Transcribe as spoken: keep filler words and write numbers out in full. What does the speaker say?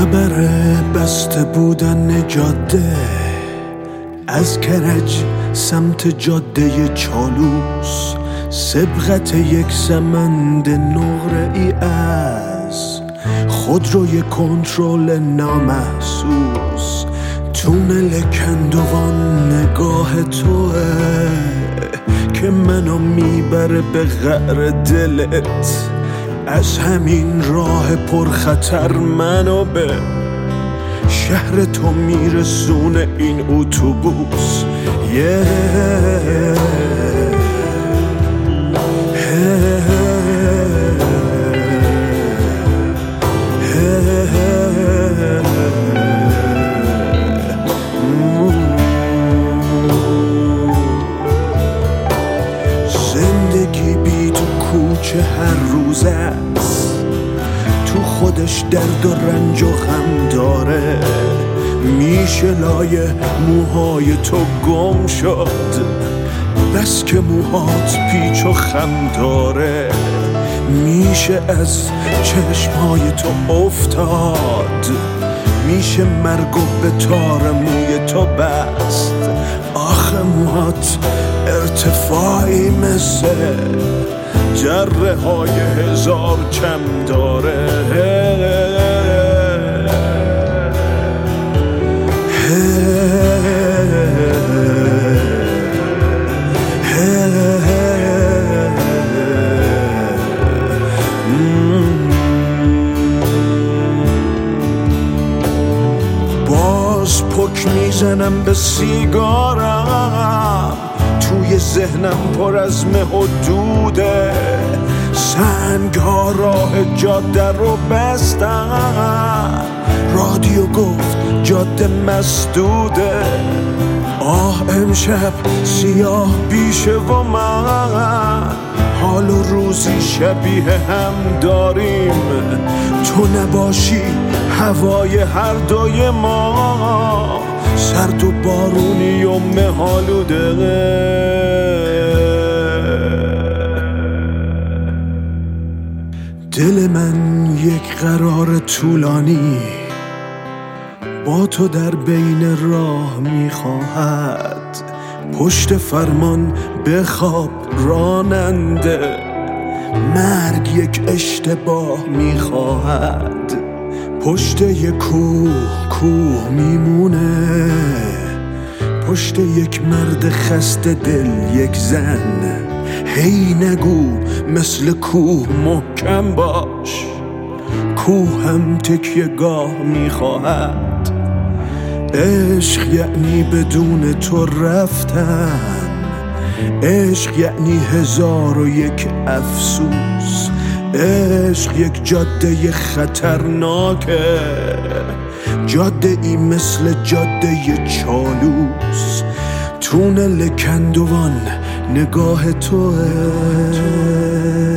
خبر بسته بودن جاده از کرج سمت جاده چالوس، سبقت یک سمند نقره ای از خودروی کنترل نامحسوس. تونل کندوان نگاه توه که منو میبره به قعر دلت. از همین راه پرخطر منو به شهر تو میرسونه این اتوبوس. yeah. زندگی بی تو کوچه هر روز است، تو خودش درد و رنج و غم داره. میشه لای موهای تو گم شد بس که موهات پیچ و خم داره. میشه از چشمهای تو افتاد، میشه مرگ و به تار موی تو بست. آخه موهات ارتفاعی مثل جره های هزار چم داره. باز پک میزنم به سیگارم، توی ذهنم پر از مه و دوده. سنگ ها راه جاده رو بستن، رادیو گفت جاده مسدوده. آه امشب سیاه بیشه و من حال و روزی شبیه هم داریم. تو نباشی هوای هر دوی ما سرد و بارونی و مهالوده. دل من یک قرار طولانی با تو در بین راه میخواهد. پشت فرمان بخواب راننده، مرگ یک اشتباه میخواهد. پشت یک کوه کوه میمونه، پشت یک مرد خسته دل یک زن. هی نگو مثل کوه محکم باش، کوه هم تکیه گاه میخواهد. عشق یعنی بدون تو رفتن، عشق یعنی هزار و یک افسوس. عشق یک جاده خطرناکه، جاده ای مثل جاده چالوس. تونل کندوان نگاه توه.